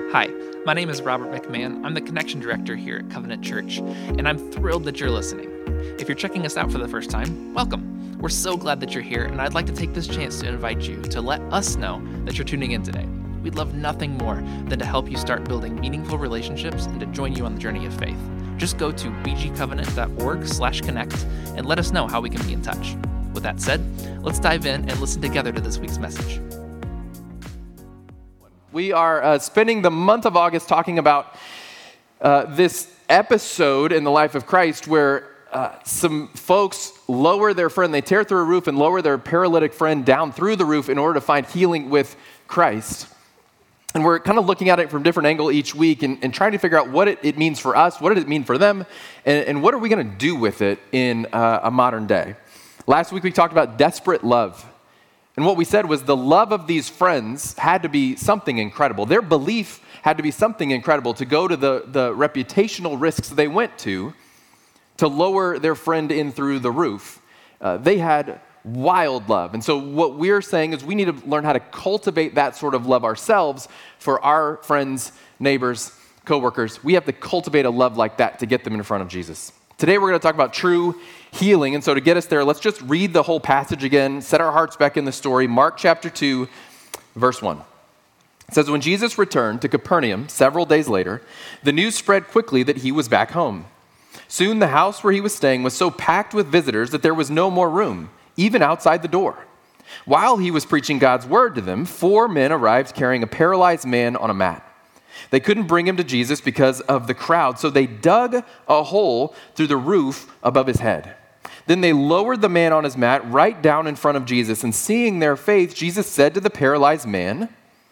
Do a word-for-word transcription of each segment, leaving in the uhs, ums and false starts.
Hi, my name is Robert McMahon. I'm the Connection Director here at Covenant Church, and I'm thrilled that you're listening. If you're checking us out for the first time, welcome. We're so glad that you're here, and I'd like to take this chance to invite you to let us know that you're tuning in today. We'd love nothing more than to help you start building meaningful relationships and to join you on the journey of faith. Just go to b g covenant dot org slash connect and let us know how we can be in touch. With that said, let's dive in and listen together to this week's message. We are uh, spending the month of August talking about uh, this episode in the life of Christ where uh, some folks lower their friend, they tear through a roof and lower their paralytic friend down through the roof in order to find healing with Christ. And we're kind of looking at it from a different angle each week and, and trying to figure out what it, it means for us, what did it mean for them, and, and what are we going to do with it in uh, a modern day. Last week we talked about desperate love. And what we said was the love of these friends had to be something incredible. Their belief had to be something incredible to go to the, the reputational risks they went to to lower their friend in through the roof. Uh, they had wild love. And so what we're saying is we need to learn how to cultivate that sort of love ourselves for our friends, neighbors, coworkers. We have to cultivate a love like that to get them in front of Jesus. Today we're going to talk about true healing, and so to get us there, let's just read the whole passage again, set our hearts back in the story. Mark chapter two, verse one. It says, when Jesus returned to Capernaum several days later, the news spread quickly that he was back home. Soon the house where he was staying was so packed with visitors that there was no more room, even outside the door. While he was preaching God's word to them, four men arrived carrying a paralyzed man on a mat. They couldn't bring him to Jesus because of the crowd, so they dug a hole through the roof above his head. Then they lowered the man on his mat right down in front of Jesus, and seeing their faith, Jesus said to the paralyzed man,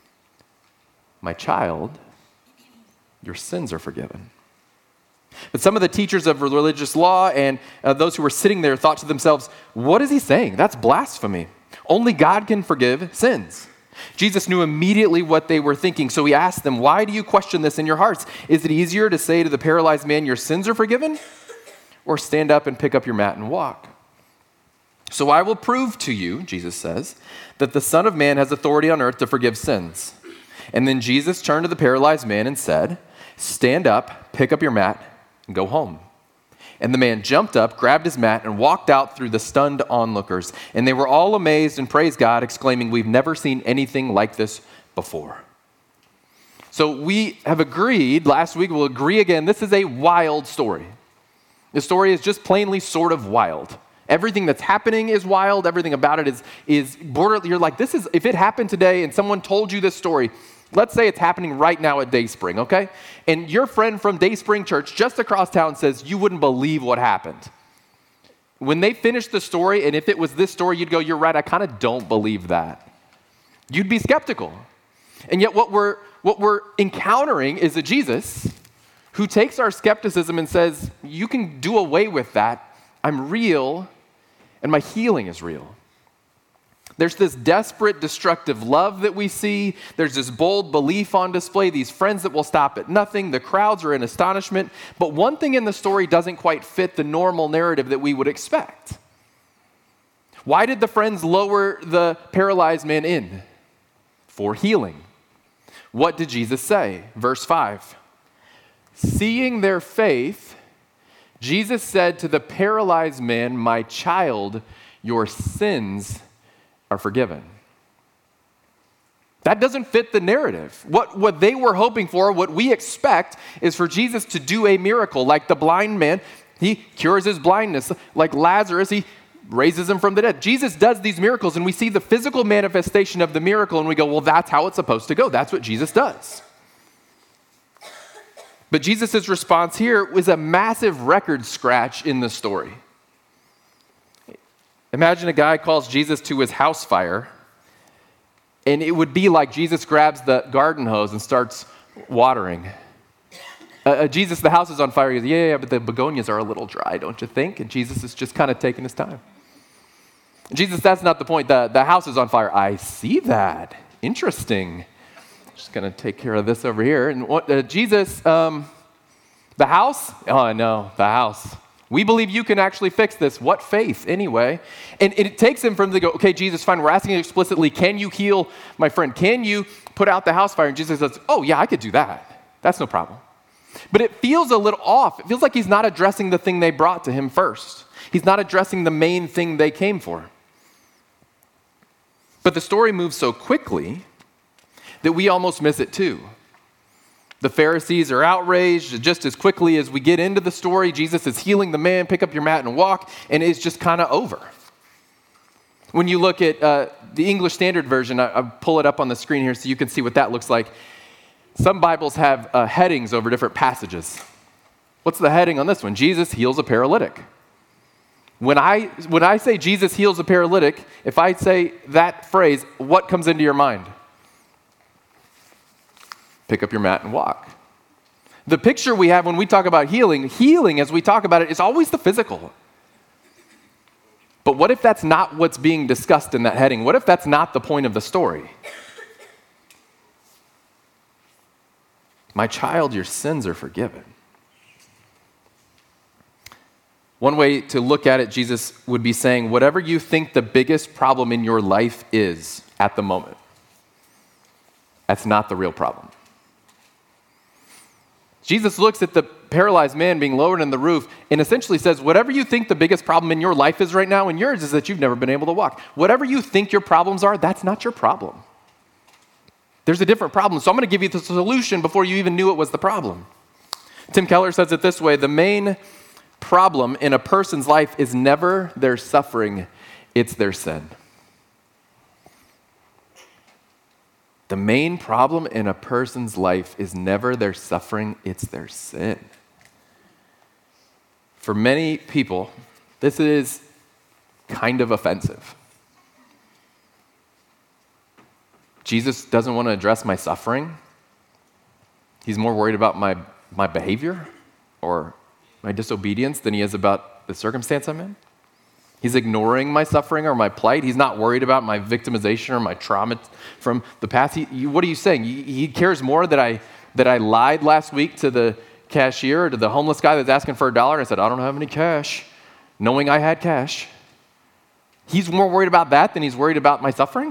"My child, your sins are forgiven." But some of the teachers of religious law and uh, those who were sitting there thought to themselves, "What is he saying? That's blasphemy. Only God can forgive sins." Jesus knew immediately what they were thinking, so he asked them, "Why do you question this in your hearts? Is it easier to say to the paralyzed man, 'Your sins are forgiven,' or stand up and pick up your mat and walk? So I will prove to you," Jesus says, "that the Son of Man has authority on earth to forgive sins." And then Jesus turned to the paralyzed man and said, "Stand up, pick up your mat, and go home." And the man jumped up, grabbed his mat, and walked out through the stunned onlookers. And they were all amazed and praised God, exclaiming, "We've never seen anything like this before." So we have agreed, last week we'll agree again, this is a wild story. The story is just plainly sort of wild. Everything that's happening is wild. Everything about it is, is border. You're like, this is, if it happened today and someone told you this story, let's say it's happening right now at Dayspring, okay? And your friend from Dayspring Church just across town says, you wouldn't believe what happened. When they finish the story, and if it was this story, you'd go, you're right, I kind of don't believe that. You'd be skeptical. And yet what we're, what we're encountering is a Jesus who takes our skepticism and says, you can do away with that. I'm real, and my healing is real. There's this desperate, destructive love that we see. There's this bold belief on display, these friends that will stop at nothing. The crowds are in astonishment. But one thing in the story doesn't quite fit the normal narrative that we would expect. Why did the friends lower the paralyzed man in? For healing. What did Jesus say? Verse five. Seeing their faith, Jesus said to the paralyzed man, "My child, your sins are forgiven." That doesn't fit the narrative. What, what they were hoping for, what we expect, is for Jesus to do a miracle. Like the blind man, he cures his blindness. Like Lazarus, he raises him from the dead. Jesus does these miracles, and we see the physical manifestation of the miracle, and we go, well, that's how it's supposed to go. That's what Jesus does. But Jesus' response here was a massive record scratch in the story. Imagine a guy calls Jesus to his house fire, and it would be like Jesus grabs the garden hose and starts watering. Uh, uh, Jesus, the house is on fire. He goes, yeah, yeah, but the begonias are a little dry, don't you think? And Jesus is just kind of taking his time. Jesus, that's not the point. The, the house is on fire. I see that. Interesting. Just going to take care of this over here. And what, uh, Jesus, um, the house? Oh, no, the house. We believe you can actually fix this. What faith, anyway? And it takes him from the go, okay, Jesus, fine, we're asking explicitly, can you heal my friend? Can you put out the house fire? And Jesus says, oh, yeah, I could do that. That's no problem. But it feels a little off. It feels like he's not addressing the thing they brought to him first. He's not addressing the main thing they came for. But the story moves so quickly that we almost miss it too. The Pharisees are outraged. Just as quickly as we get into the story, Jesus is healing the man, pick up your mat and walk, and it's just kind of over. When you look at uh, the English Standard Version, I, I'll pull it up on the screen here so you can see what that looks like. Some Bibles have uh, headings over different passages. What's the heading on this one? Jesus heals a paralytic. When I, when I say Jesus heals a paralytic, if I say that phrase, what comes into your mind? Pick up your mat and walk. The picture we have when we talk about healing, healing as we talk about it is always the physical. But what if that's not what's being discussed in that heading? What if that's not the point of the story? My child, your sins are forgiven. One way to look at it, Jesus would be saying, whatever you think the biggest problem in your life is at the moment, that's not the real problem. Jesus looks at the paralyzed man being lowered in the roof and essentially says, whatever you think the biggest problem in your life is right now, and yours is that you've never been able to walk. Whatever you think your problems are, that's not your problem. There's a different problem. So I'm going to give you the solution before you even knew it was the problem. Tim Keller says it this way: the main problem in a person's life is never their suffering, it's their sin. The main problem in a person's life is never their suffering, it's their sin. For many people, this is kind of offensive. Jesus doesn't want to address my suffering. He's more worried about my, my behavior or my disobedience than he is about the circumstance I'm in. He's ignoring my suffering or my plight. He's not worried about my victimization or my trauma from the past. He, you, what are you saying? He, he cares more that I that I lied last week to the cashier or to the homeless guy that's asking for a dollar. I said, I don't have any cash, knowing I had cash. He's more worried about that than he's worried about my suffering?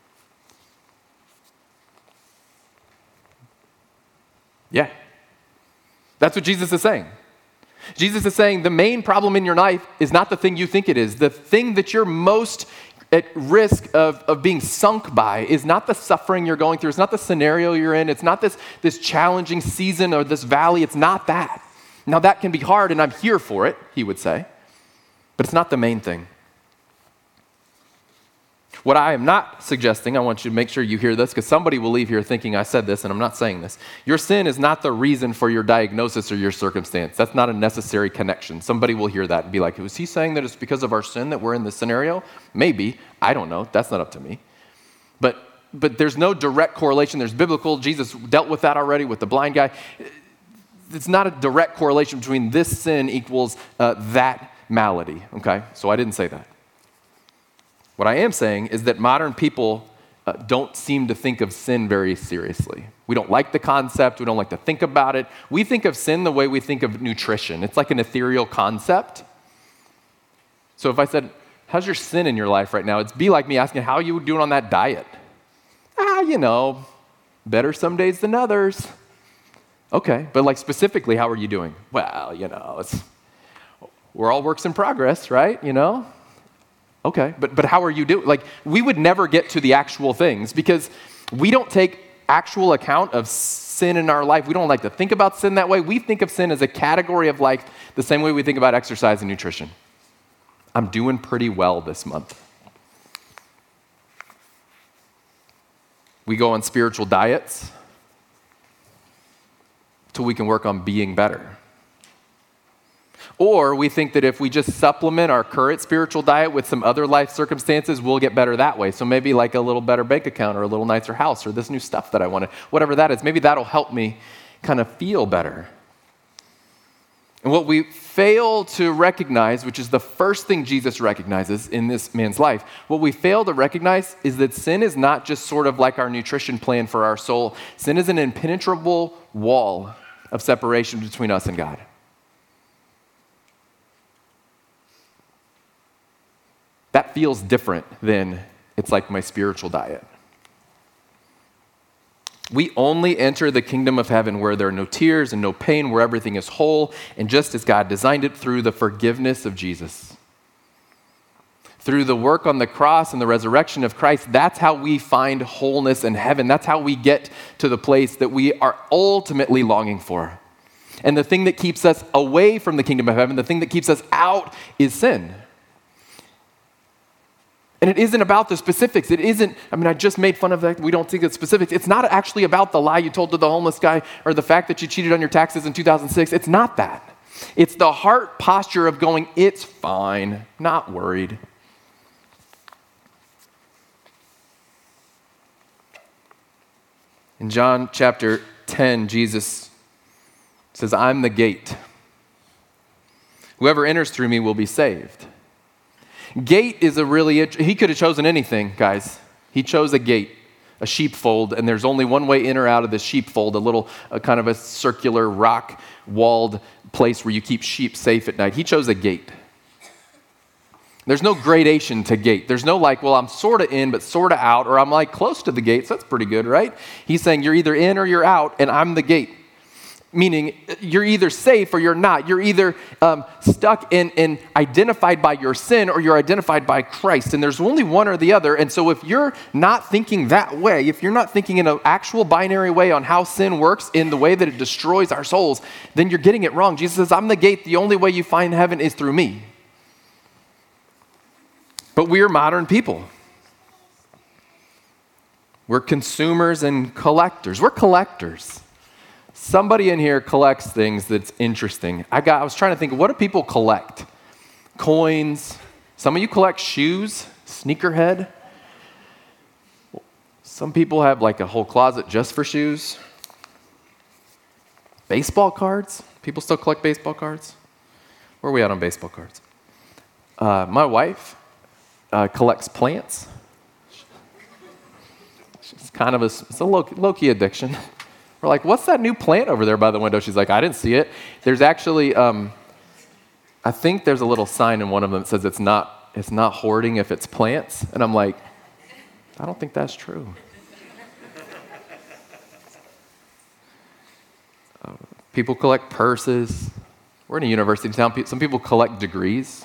Yeah. That's what Jesus is saying. Jesus is saying the main problem in your life is not the thing you think it is. The thing that you're most at risk of, of being sunk by is not the suffering you're going through. It's not the scenario you're in. It's not this, this challenging season or this valley. It's not that. Now, that can be hard, and I'm here for it, he would say. But it's not the main thing. What I am not suggesting, I want you to make sure you hear this, because somebody will leave here thinking I said this, and I'm not saying this. Your sin is not the reason for your diagnosis or your circumstance. That's not a necessary connection. Somebody will hear that and be like, was he saying that it's because of our sin that we're in this scenario? Maybe. I don't know. That's not up to me. But, but there's no direct correlation. There's biblical. Jesus dealt with that already with the blind guy. It's not a direct correlation between this sin equals uh, that malady, okay? So I didn't say that. What I am saying is that modern people uh, don't seem to think of sin very seriously. We don't like the concept. We don't like to think about it. We think of sin the way we think of nutrition. It's like an ethereal concept. So if I said, how's your sin in your life right now? It'd be like me asking, how are you doing on that diet? Ah, you know, better some days than others. Okay, but like specifically, how are you doing? Well, you know, it's, we're all works in progress, right? You know? Okay, but but how are you doing? Like, we would never get to the actual things because we don't take actual account of sin in our life. We don't like to think about sin that way. We think of sin as a category of life the same way we think about exercise and nutrition. I'm doing pretty well this month. We go on spiritual diets till we can work on being better. Or we think that if we just supplement our current spiritual diet with some other life circumstances, we'll get better that way. So maybe like a little better bank account or a little nicer house or this new stuff that I wanted, whatever that is, maybe that'll help me kind of feel better. And what we fail to recognize, which is the first thing Jesus recognizes in this man's life, what we fail to recognize is that sin is not just sort of like our nutrition plan for our soul. Sin is an impenetrable wall of separation between us and God. that feels different than it's like my spiritual diet. We only enter the kingdom of heaven where there are no tears and no pain, where everything is whole, and just as God designed it, through the forgiveness of Jesus. Through the work on the cross and the resurrection of Christ, that's how we find wholeness in heaven. That's how we get to the place that we are ultimately longing for. And the thing that keeps us away from the kingdom of heaven, the thing that keeps us out, is sin. And it isn't about the specifics. It isn't, I mean, I just made fun of that. We don't think it's specifics. It's not actually about the lie you told to the homeless guy or the fact that you cheated on your taxes in two thousand six. It's not that. It's the heart posture of going, it's fine, not worried. In John chapter ten, Jesus says, I'm the gate. Whoever enters through me will be saved. Gate is a really, he could have chosen anything, guys. He chose a gate, a sheepfold, and there's only one way in or out of the sheepfold, a little a kind of a circular rock-walled place where you keep sheep safe at night. He chose a gate. There's no gradation to gate. There's no like, well, I'm sort of in, but sort of out, or I'm like close to the gate, so that's pretty good, right? He's saying you're either in or you're out, and I'm the gate. Meaning you're either safe or you're not. You're either um, stuck in and identified by your sin or you're identified by Christ. And there's only one or the other. And so if you're not thinking that way, if you're not thinking in an actual binary way on how sin works in the way that it destroys our souls, then you're getting it wrong. Jesus says, I'm the gate. The only way you find heaven is through me. But we are modern people. We're consumers and collectors. We're collectors. Somebody in here collects things that's interesting. I got. I was trying to think, what do people collect? Coins. Some of you collect shoes, sneakerhead. Some people have like a whole closet just for shoes. Baseball cards. People still collect baseball cards. Where are we at on baseball cards? Uh, my wife uh, collects plants. It's kind of a, it's a low, low-key addiction. We're like, what's that new plant over there by the window? She's like, I didn't see it. There's actually, um, I think there's a little sign in one of them that says it's not, it's not hoarding if it's plants. And I'm like, I don't think that's true. uh, people collect purses. We're in a university town. Some people collect degrees.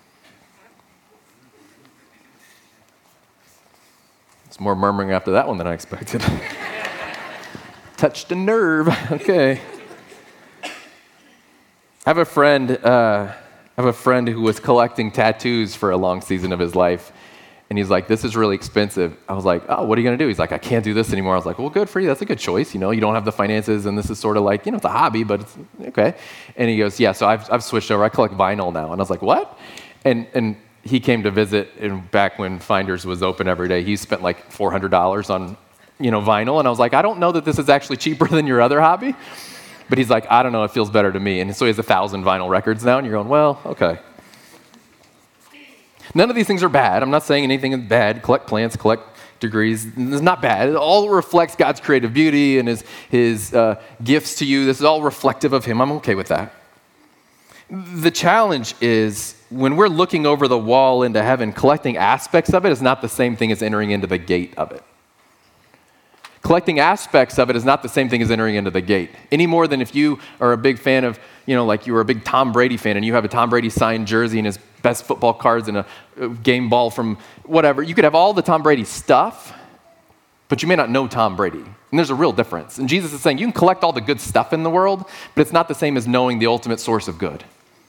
It's more murmuring after that one than I expected. Touched a nerve. Okay. I have a friend. Uh, I have a friend who was collecting tattoos for a long season of his life, and he's like, "This is really expensive." I was like, "Oh, what are you gonna do?" He's like, "I can't do this anymore." I was like, "Well, good for you. That's a good choice. You know, you don't have the finances, and this is sort of like, you know, it's a hobby, but it's okay." And he goes, "Yeah, so I've I've switched over. I collect vinyl now." And I was like, "What?" And and he came to visit, and back when Finders was open every day, he spent like four hundred dollars on, you know, vinyl. And I was like, I don't know that this is actually cheaper than your other hobby. But he's like, I don't know, it feels better to me. And so he has a thousand vinyl records now, and you're going, well, okay. None of these things are bad. I'm not saying anything is bad. Collect plants, collect degrees. It's not bad. It all reflects God's creative beauty and his, his uh, gifts to you. This is all reflective of him. I'm okay with that. The challenge is when we're looking over the wall into heaven, collecting aspects of it is not the same thing as entering into the gate of it. Collecting aspects of it is not the same thing as entering into the gate. Any more than if you are a big fan of, you know, like you were a big Tom Brady fan and you have a Tom Brady signed jersey and his best football cards and a game ball from whatever. You could have all the Tom Brady stuff, but you may not know Tom Brady. And there's a real difference. And Jesus is saying you can collect all the good stuff in the world, but it's not the same as knowing the ultimate source of good.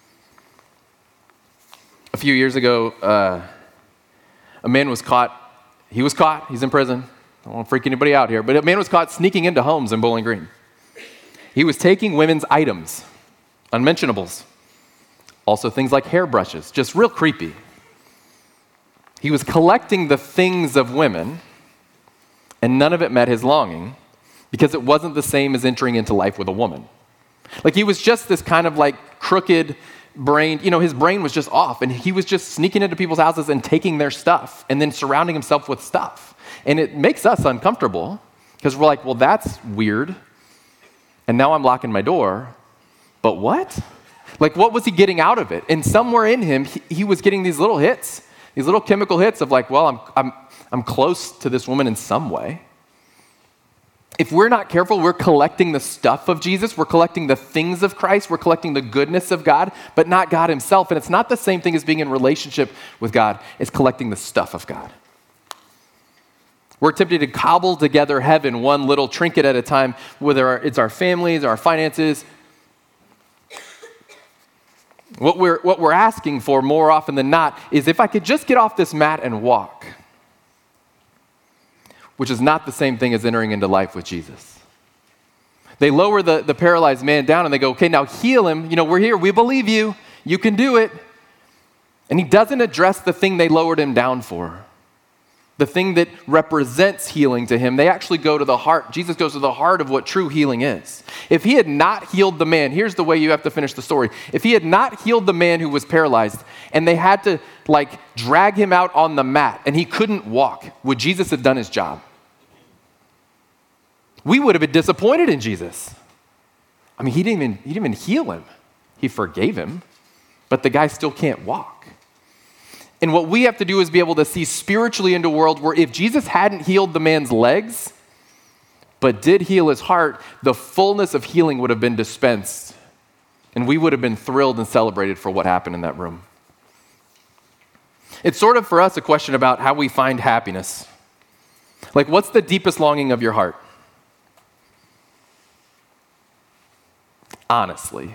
A few years ago, uh, a man was caught. He was caught. He's in prison. I don't want to freak anybody out here, but a man was caught sneaking into homes in Bowling Green. He was taking women's items, unmentionables, also things like hairbrushes, just real creepy. He was collecting the things of women, and none of it met his longing because it wasn't the same as entering into life with a woman. Like he was just this kind of like crooked brain, you know, his brain was just off, and he was just sneaking into people's houses and taking their stuff and then surrounding himself with stuff. And it makes us uncomfortable because we're like, well, that's weird. And now I'm locking my door. But what? Like, what was he getting out of it? And somewhere in him, he, he was getting these little hits these little chemical hits of like, well, I'm, I'm, I'm close to this woman in some way. If we're not careful, we're collecting the stuff of Jesus, we're collecting the things of Christ, we're collecting the goodness of God, but not God himself. And it's not the same thing as being in relationship with God, it's collecting the stuff of God. We're tempted to cobble together heaven one little trinket at a time, whether it's our families, our finances. What we're, what we're asking for more often than not is if I could just get off this mat and walk, which is not the same thing as entering into life with Jesus. They lower the, the paralyzed man down and they go, okay, now heal him. You know, we're here. We believe you. You can do it. And he doesn't address the thing they lowered him down for, the thing that represents healing to him. They actually go to the heart. Jesus goes to the heart of what true healing is. If he had not healed the man, here's the way you have to finish the story. If he had not healed the man who was paralyzed and they had to like drag him out on the mat and he couldn't walk, would Jesus have done his job? We would have been disappointed in Jesus. I mean, he didn't even, he didn't even heal him. He forgave him, but the guy still can't walk. And what we have to do is be able to see spiritually into a world where if Jesus hadn't healed the man's legs, but did heal his heart, the fullness of healing would have been dispensed. And we would have been thrilled and celebrated for what happened in that room. It's sort of for us a question about how we find happiness. Like, what's the deepest longing of your heart? Honestly.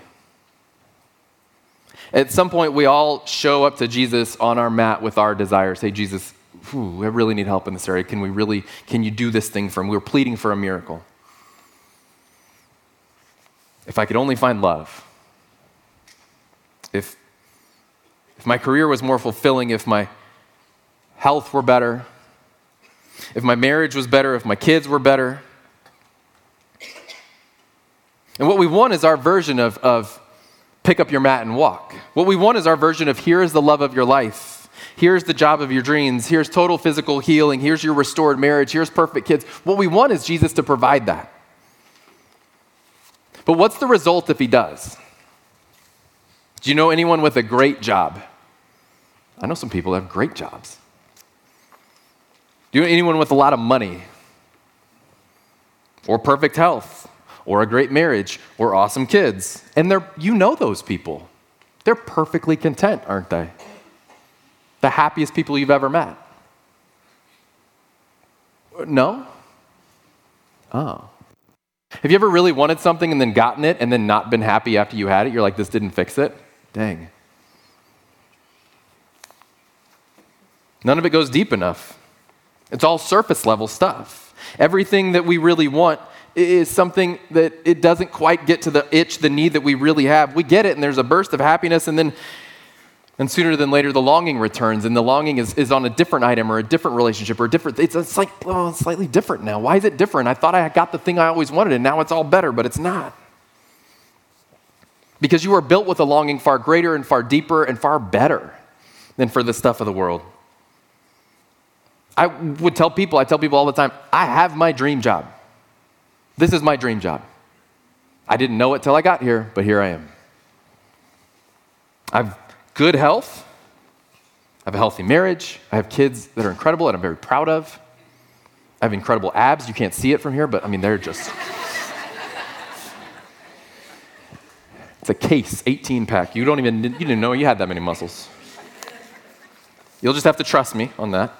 At some point, we all show up to Jesus on our mat with our desires. Say, Jesus, whew, I really need help in this area. Can we really, can you do this thing for me? We're pleading for a miracle. If I could only find love. If, if my career was more fulfilling, if my health were better, if my marriage was better, if my kids were better. And what we want is our version of, of pick up your mat and walk. What we want is our version of here is the love of your life. Here's the job of your dreams. Here's total physical healing. Here's your restored marriage. Here's perfect kids. What we want is Jesus to provide that. But what's the result if he does? Do you know anyone with a great job? I know some people that have great jobs. Do you know anyone with a lot of money? Or perfect health? Or a great marriage, or awesome kids. And they're, you know those people. They're perfectly content, aren't they? The happiest people you've ever met. No? Oh. Have you ever really wanted something and then gotten it and then not been happy after you had it? You're like, this didn't fix it? Dang. None of it goes deep enough. It's all surface level stuff. Everything that we really want is something that it doesn't quite get to the itch, the need that we really have. We get it, and there's a burst of happiness, and then and sooner than later, the longing returns, and the longing is, is on a different item or a different relationship or a different, it's, it's like, oh, it's slightly different now. Why is it different? I thought I got the thing I always wanted, and now it's all better, but it's not. Because you are built with a longing far greater and far deeper and far better than for the stuff of the world. I would tell people, I tell people all the time, I have my dream job. This is my dream job. I didn't know it till I got here, but here I am. I have good health. I have a healthy marriage. I have kids that are incredible and I'm very proud of. I have incredible abs. You can't see it from here, but I mean, they're just... It's a case, eighteen pack. You don't even, you didn't know you had that many muscles. You'll just have to trust me on that.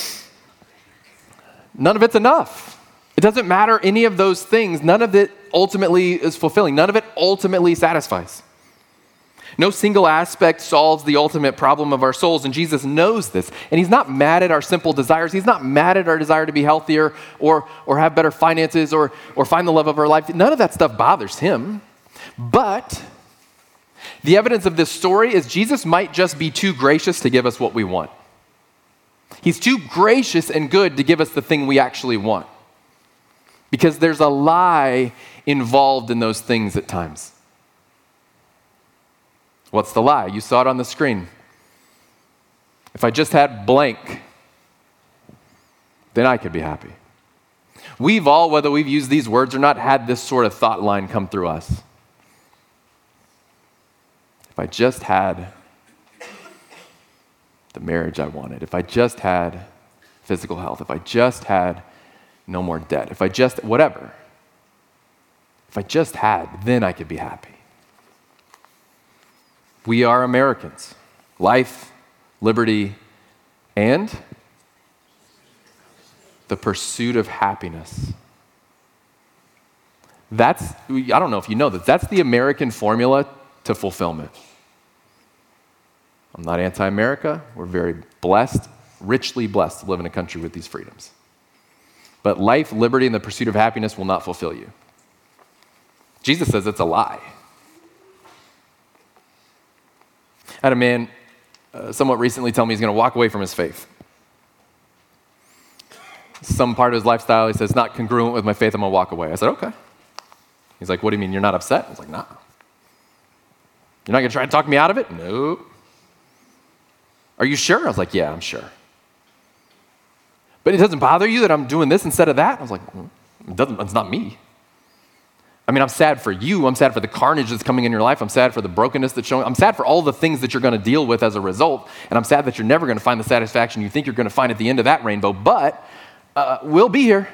None of it's enough. It doesn't matter any of those things. None of it ultimately is fulfilling. None of it ultimately satisfies. No single aspect solves the ultimate problem of our souls, and Jesus knows this. And he's not mad at our simple desires. He's not mad at our desire to be healthier or, or have better finances or, or find the love of our life. None of that stuff bothers him. But the evidence of this story is Jesus might just be too gracious to give us what we want. He's too gracious and good to give us the thing we actually want. Because there's a lie involved in those things at times. What's the lie? You saw it on the screen. If I just had blank, then I could be happy. We've all, whether we've used these words or not, had this sort of thought line come through us. If I just had the marriage I wanted, if I just had physical health, if I just had no more debt, if I just, whatever, if I just had, then I could be happy. We are Americans. Life, liberty, and the pursuit of happiness. That's, I don't know if you know this, that's the American formula to fulfillment. I'm not anti-America. We're very blessed, richly blessed to live in a country with these freedoms. But life, liberty, and the pursuit of happiness will not fulfill you. Jesus says it's a lie. I had a man uh, somewhat recently tell me he's going to walk away from his faith. Some part of his lifestyle, he says, it's not congruent with my faith, I'm going to walk away. I said, okay. He's like, what do you mean, you're not upset? I was like, nah. You're not going to try to talk me out of it? No. Are you sure? I was like, yeah, I'm sure. But it doesn't bother you that I'm doing this instead of that? I was like, mm, it doesn't, it's not me. I mean, I'm sad for you. I'm sad for the carnage that's coming in your life. I'm sad for the brokenness that's showing. I'm sad for all the things that you're going to deal with as a result. And I'm sad that you're never going to find the satisfaction you think you're going to find at the end of that rainbow. But uh, we'll be here.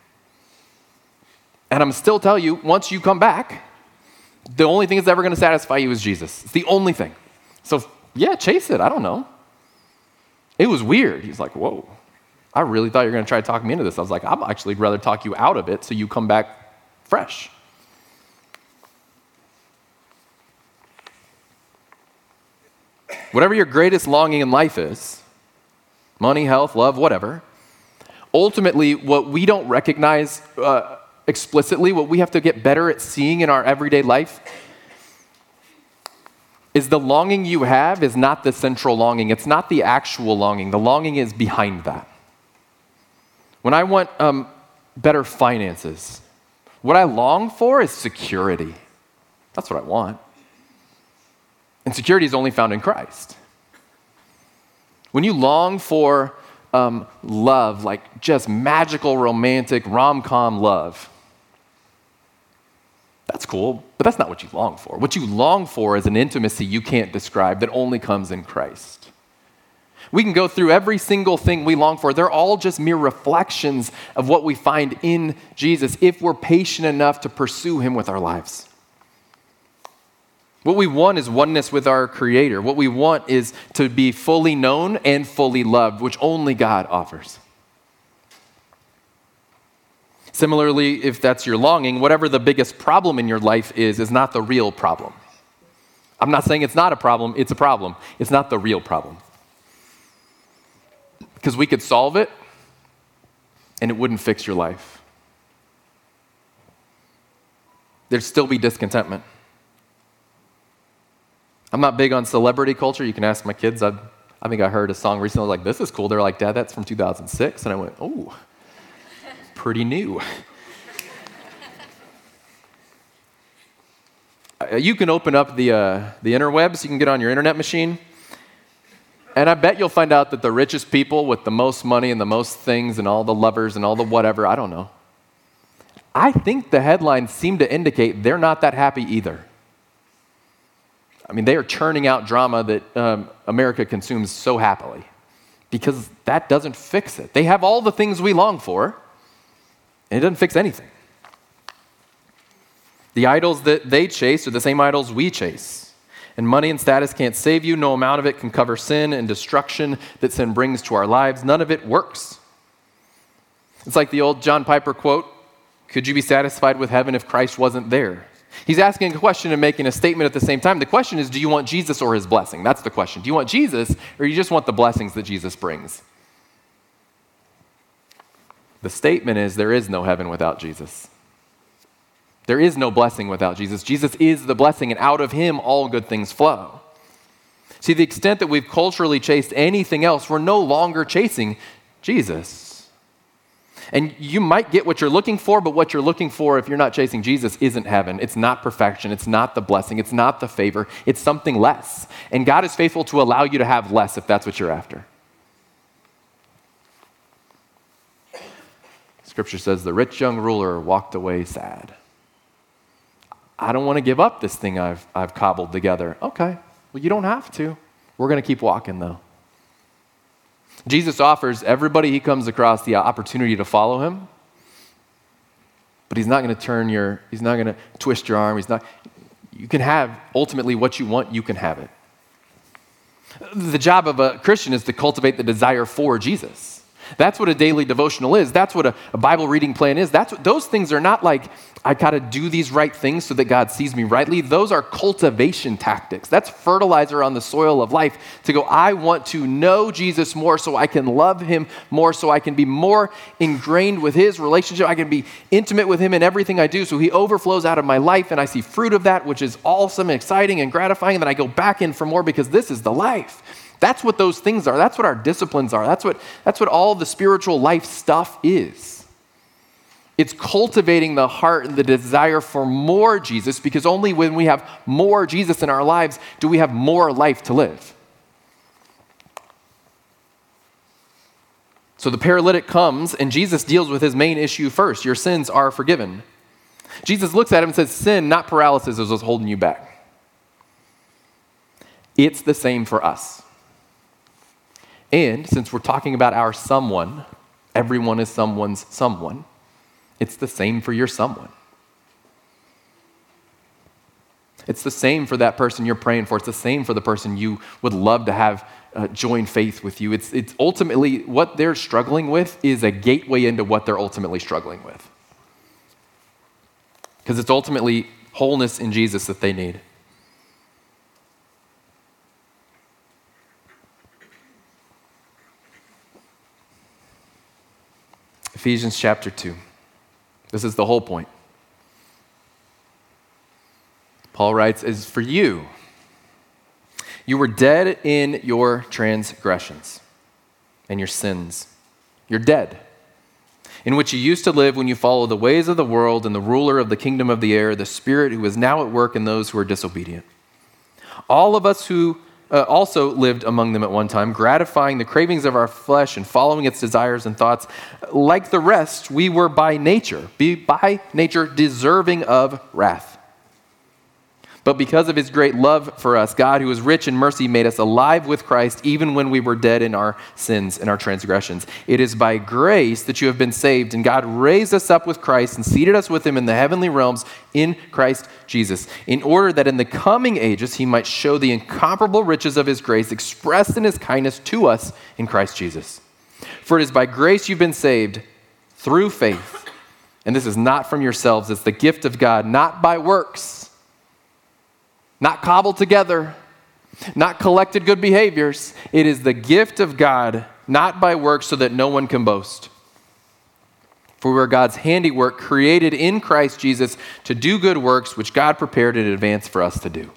And I'm still telling you, once you come back, the only thing that's ever going to satisfy you is Jesus. It's the only thing. So yeah, chase it. I don't know. It was weird. He's like, whoa, I really thought you were going to try to talk me into this. I was like, I'd actually rather talk you out of it so you come back fresh. Whatever your greatest longing in life is, money, health, love, whatever, ultimately what we don't recognize uh, explicitly, what we have to get better at seeing in our everyday life is the longing you have is not the central longing. It's not the actual longing. The longing is behind that. When I want um, better finances, what I long for is security. That's what I want. And security is only found in Christ. When you long for um, love, like just magical, romantic, rom-com love, that's cool, but that's not what you long for. What you long for is an intimacy you can't describe that only comes in Christ. We can go through every single thing we long for. They're all just mere reflections of what we find in Jesus if we're patient enough to pursue him with our lives. What we want is oneness with our Creator. What we want is to be fully known and fully loved, which only God offers. Similarly, if that's your longing, whatever the biggest problem in your life is, is not the real problem. I'm not saying it's not a problem, it's a problem. It's not the real problem. Because we could solve it, and it wouldn't fix your life. There'd still be discontentment. I'm not big on celebrity culture. You can ask my kids. I, I think I heard a song recently. I was like, this is cool. They're like, Dad, that's from two thousand six. And I went, oh, pretty new. You can open up the, uh, the interwebs. You can get on your internet machine. And I bet you'll find out that the richest people with the most money and the most things and all the lovers and all the whatever, I don't know. I think the headlines seem to indicate they're not that happy either. I mean, they are churning out drama that um, America consumes so happily because that doesn't fix it. They have all the things we long for, and it doesn't fix anything. The idols that they chase are the same idols we chase. And money and status can't save you. No amount of it can cover sin and destruction that sin brings to our lives. None of it works. It's like the old John Piper quote, could you be satisfied with heaven if Christ wasn't there? He's asking a question and making a statement at the same time. The question is, do you want Jesus or his blessing? That's the question. Do you want Jesus or you just want the blessings that Jesus brings? The statement is, there is no heaven without Jesus. There is no blessing without Jesus. Jesus is the blessing, and out of him all good things flow. See, the extent that we've culturally chased anything else, we're no longer chasing Jesus. And you might get what you're looking for, but what you're looking for if you're not chasing Jesus isn't heaven. It's not perfection. It's not the blessing. It's not the favor. It's something less. And God is faithful to allow you to have less if that's what you're after. Scripture says the rich young ruler walked away sad. I don't want to give up this thing I've, I've cobbled together. Okay, well, you don't have to. We're going to keep walking, though. Jesus offers everybody he comes across the opportunity to follow him, but he's not going to turn your, he's not going to twist your arm. He's not, you can have ultimately what you want, you can have it. The job of a Christian is to cultivate the desire for Jesus. That's what a daily devotional is. That's what a, a Bible reading plan is. That's what, those things are not like, I got to do these right things so that God sees me rightly. Those are cultivation tactics. That's fertilizer on the soil of life to go, I want to know Jesus more so I can love him more, so I can be more ingrained with his relationship. I can be intimate with him in everything I do so he overflows out of my life and I see fruit of that, which is awesome and exciting and gratifying. And then I go back in for more because this is the life. That's what those things are. That's what our disciplines are. That's what, that's what all the spiritual life stuff is. It's cultivating the heart and the desire for more Jesus, because only when we have more Jesus in our lives do we have more life to live. So the paralytic comes and Jesus deals with his main issue first. Your sins are forgiven. Jesus looks at him and says, sin, not paralysis, is what's holding you back. It's the same for us. And since we're talking about our someone, everyone is someone's someone, it's the same for your someone. It's the same for that person you're praying for. It's the same for the person you would love to have uh, join faith with you. It's, it's ultimately what they're struggling with is a gateway into what they're ultimately struggling with. Because it's ultimately wholeness in Jesus that they need. Ephesians chapter two. This is the whole point. Paul writes, as for you, you were dead in your transgressions and your sins. You're dead, in which you used to live when you followed the ways of the world and the ruler of the kingdom of the air, the spirit who is now at work in those who are disobedient. All of us who Uh, also lived among them at one time, gratifying the cravings of our flesh and following its desires and thoughts. Like the rest, we were by nature, be by nature deserving of wrath. But because of his great love for us, God, who is rich in mercy, made us alive with Christ even when we were dead in our sins and our transgressions. It is by grace that you have been saved, and God raised us up with Christ and seated us with him in the heavenly realms in Christ Jesus, in order that in the coming ages he might show the incomparable riches of his grace expressed in his kindness to us in Christ Jesus. For it is by grace you've been saved through faith, and this is not from yourselves, it's the gift of God, not by works, not cobbled together, not collected good behaviors. It is the gift of God, not by works, so that no one can boast. For we are God's handiwork, created in Christ Jesus to do good works, which God prepared in advance for us to do.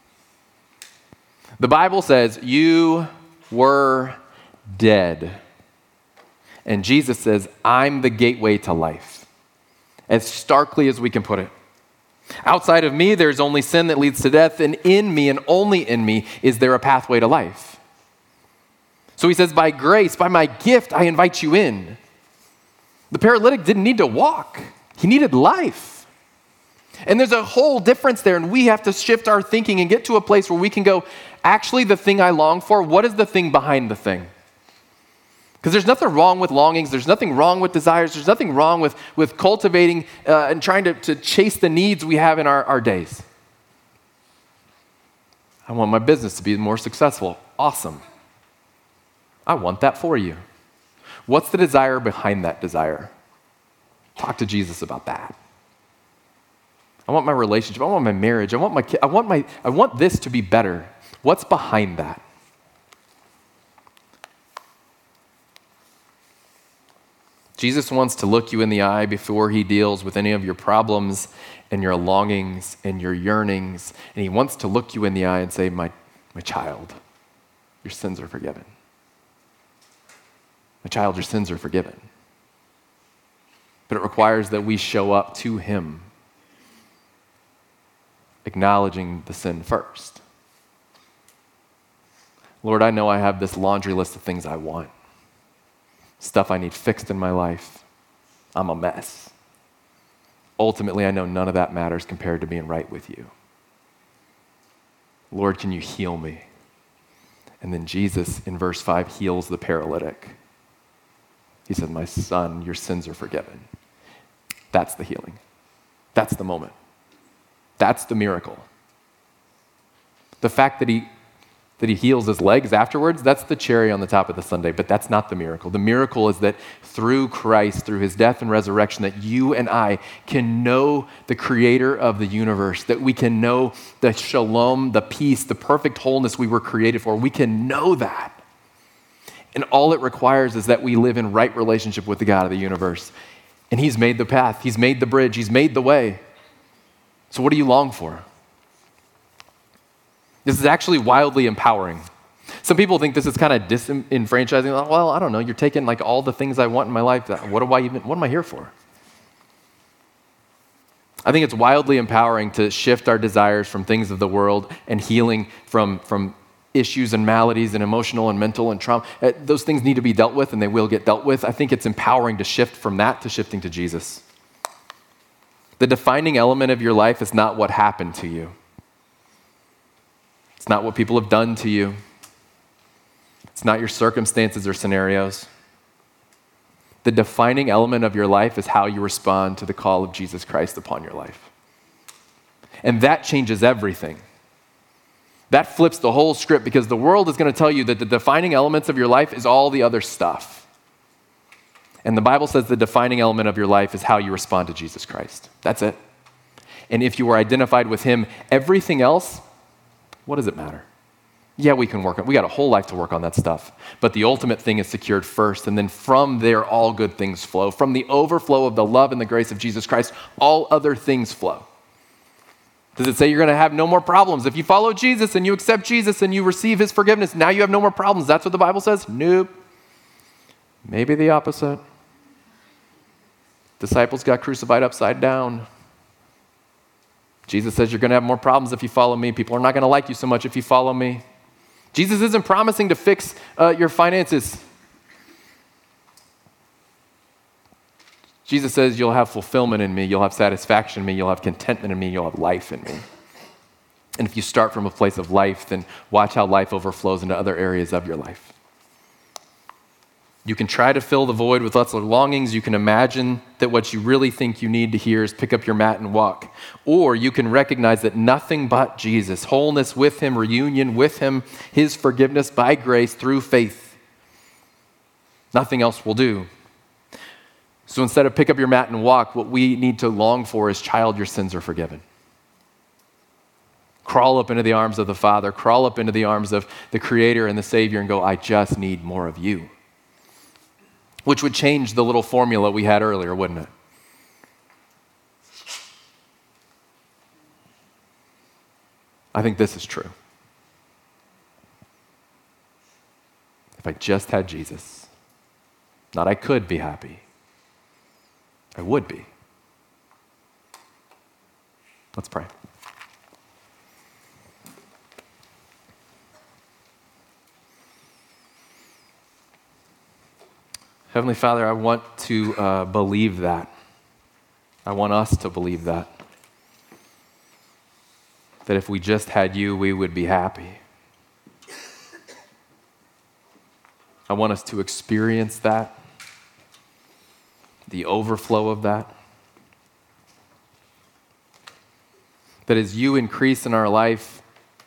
The Bible says, you were dead. And Jesus says, I'm the gateway to life. As starkly as we can put it. Outside of me, there's only sin that leads to death, and in me and only in me is there a pathway to life. So he says, by grace, by my gift, I invite you in. The paralytic didn't need to walk. He needed life. And there's a whole difference there, and we have to shift our thinking and get to a place where we can go, actually, the thing I long for, what is the thing behind the thing? Because there's nothing wrong with longings. There's nothing wrong with desires. There's nothing wrong with, with cultivating uh, and trying to, to chase the needs we have in our, our days. I want my business to be more successful. Awesome. I want that for you. What's the desire behind that desire? Talk to Jesus about that. I want my relationship. I want my marriage. I want my kid. I want my. I want this to be better. What's behind that? Jesus wants to look you in the eye before he deals with any of your problems and your longings and your yearnings. And he wants to look you in the eye and say, my, my child, your sins are forgiven. My child, your sins are forgiven. But it requires that we show up to him, acknowledging the sin first. Lord, I know I have this laundry list of things I want. Stuff I need fixed in my life. I'm a mess. Ultimately, I know none of that matters compared to being right with you. Lord, can you heal me? And then Jesus, in verse five, heals the paralytic. He said, my son, your sins are forgiven. That's the healing. That's the moment. That's the miracle. The fact that he that he heals his legs afterwards, that's the cherry on the top of the sundae, but that's not the miracle. The miracle is that through Christ, through his death and resurrection, that you and I can know the creator of the universe, that we can know the shalom, the peace, the perfect wholeness we were created for. We can know that. And all it requires is that we live in right relationship with the God of the universe. And he's made the path, he's made the bridge, he's made the way. So what do you long for? This is actually wildly empowering. Some people think this is kind of disenfranchising. Well, I don't know. You're taking like all the things I want in my life. What do I even? What am I here for? I think it's wildly empowering to shift our desires from things of the world and healing from from issues and maladies and emotional and mental and trauma. Those things need to be dealt with, and they will get dealt with. I think it's empowering to shift from that to shifting to Jesus. The defining element of your life is not what happened to you. It's not what people have done to you. It's not your circumstances or scenarios. The defining element of your life is how you respond to the call of Jesus Christ upon your life. And that changes everything. That flips the whole script, because the world is going to tell you that the defining elements of your life is all the other stuff. And the Bible says the defining element of your life is how you respond to Jesus Christ. That's it. And if you are identified with him, everything else, what does it matter? Yeah, we can work on, we got a whole life to work on that stuff. But the ultimate thing is secured first, and then from there, all good things flow. From the overflow of the love and the grace of Jesus Christ, all other things flow. Does it say you're going to have no more problems? If you follow Jesus and you accept Jesus and you receive his forgiveness, now you have no more problems. That's what the Bible says? Nope. Maybe the opposite. Disciples got crucified upside down. Jesus says you're going to have more problems if you follow me. People are not going to like you so much if you follow me. Jesus isn't promising to fix uh, your finances. Jesus says you'll have fulfillment in me, you'll have satisfaction in me, you'll have contentment in me, you'll have life in me. And if you start from a place of life, then watch how life overflows into other areas of your life. You can try to fill the void with lots of longings. You can imagine that what you really think you need to hear is pick up your mat and walk. Or you can recognize that nothing but Jesus, wholeness with him, reunion with him, his forgiveness by grace through faith, nothing else will do. So instead of pick up your mat and walk, what we need to long for is, child, your sins are forgiven. Crawl up into the arms of the Father, crawl up into the arms of the Creator and the Savior and go, I just need more of you. Which would change the little formula we had earlier, wouldn't it? I think this is true. If I just had Jesus, not I could be happy, I would be. Let's pray. Heavenly Father, I want to uh, believe that. I want us to believe that. That if we just had you, we would be happy. I want us to experience that, the overflow of that. That as you increase in our life,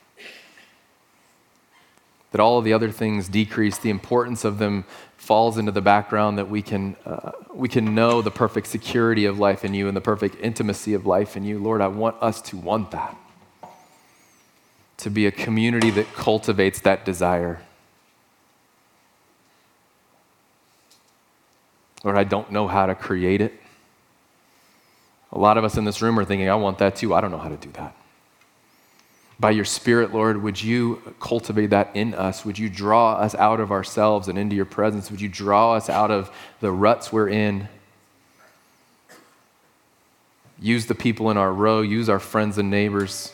that all of the other things decrease, the importance of them falls into the background, that we can uh, we can know the perfect security of life in you and the perfect intimacy of life in you. Lord, I want us to want that, to be a community that cultivates that desire. Lord, I don't know how to create it. A lot of us in this room are thinking, I want that too. I don't know how to do that. By your Spirit, Lord, would you cultivate that in us? Would you draw us out of ourselves and into your presence? Would you draw us out of the ruts we're in? Use the people in our row. Use our friends and neighbors.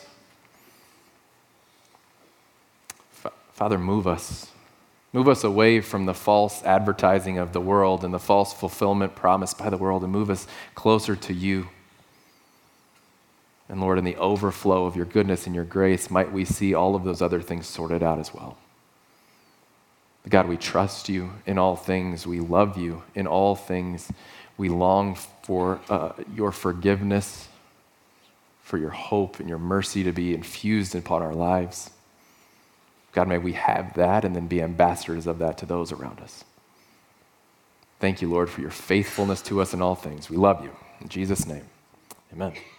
F- Father, move us. Move us away from the false advertising of the world and the false fulfillment promised by the world, and move us closer to you. And Lord, in the overflow of your goodness and your grace, might we see all of those other things sorted out as well. God, we trust you in all things. We love you in all things. We long for uh, your forgiveness, for your hope and your mercy to be infused upon our lives. God, may we have that and then be ambassadors of that to those around us. Thank you, Lord, for your faithfulness to us in all things. We love you. In Jesus' name, amen.